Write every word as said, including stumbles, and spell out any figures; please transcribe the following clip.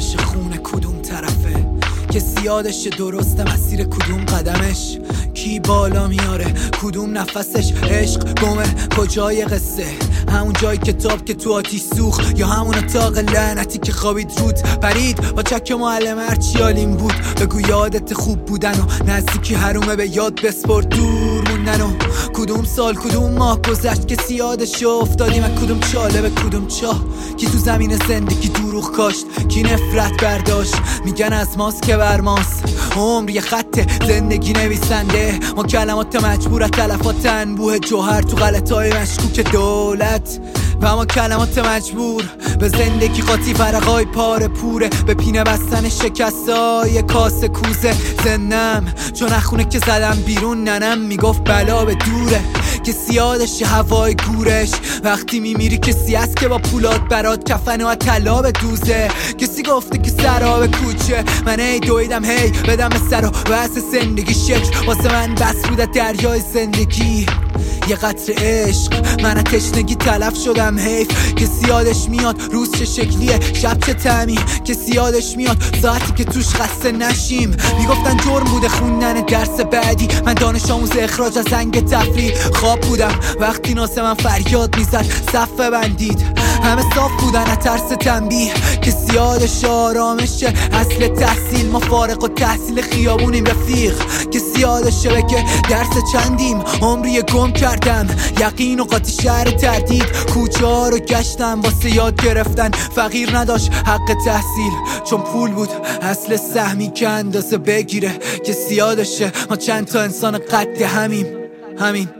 یادش خونه کدوم طرفه، کسی یادش درسته مسیر کدوم قدمش، کی بالا میاره کدوم نفسش، عشق گمه کجای قصه، همون جای کتاب که تو آتیش سوخت یا همون اتاق لعنتی که خوابید رود پرید با چک معلم هرچی حالیم بود، بگو یادت خوب بودن و نزدیکی حرومه به یاد بسپر دور موندن و کدوم سال کدوم ماه گذشت کسی یادش افتادیم از کدوم چاله به کدوم چاه، کی تو زمین زندگی دروغ کاشت کی نفرت برداشت، میگن از ماست که بر ماست، عمر یه خط زندگی نویسنده، ما کلمات مجبور تلفات انبوه جوهر تو غلطای مشکوک دولت و ما کلمات مجبور به زندگی قاطی ورقای پاره پوره، به پینه بستن شکستای کاسه کوزه زنم چون اخونه که زدم بیرون ننم میگفت بلا به دوره، کسی یادش هوای گورش وقتی میمیری، کسی هست که با پولاد برات کفن و طلا به دوزه، کسی گفته که سراب کوچه من ای دویدم هی بدم به سر و بس زندگی شکل واسه من بس بوده دریای زندگی، یه قطر عشق من تشنگی تلف شدم حیف، کسی یادش میاد روز چه شکلیه شب چه طعمی، کسی یادش میاد ساعتی که توش خسته نشیم، میگفتن جرم بوده خوندن درس بعدی، من دانش آموز اخراج از زنگ تفریح خواب بودم وقتی ناسه من فریاد میزد صفه بندید، همه صاف بودن از ترس تنبیه، کسی یادش آرامشه اصل تحصیل، ما فارغ و تحصیل خیابونیم رفیق، کسی یادشه بگه درس چندیم عمری گم کردم یقین و قاطی شهر تردید، کوچه ها رو گشتم واسه یاد گرفتن، فقیر نداشت حق تحصیل چون پول بود اصل سهمی که اندازه بگیره، کسی یادشه ما چند تا انسان قد همیم همین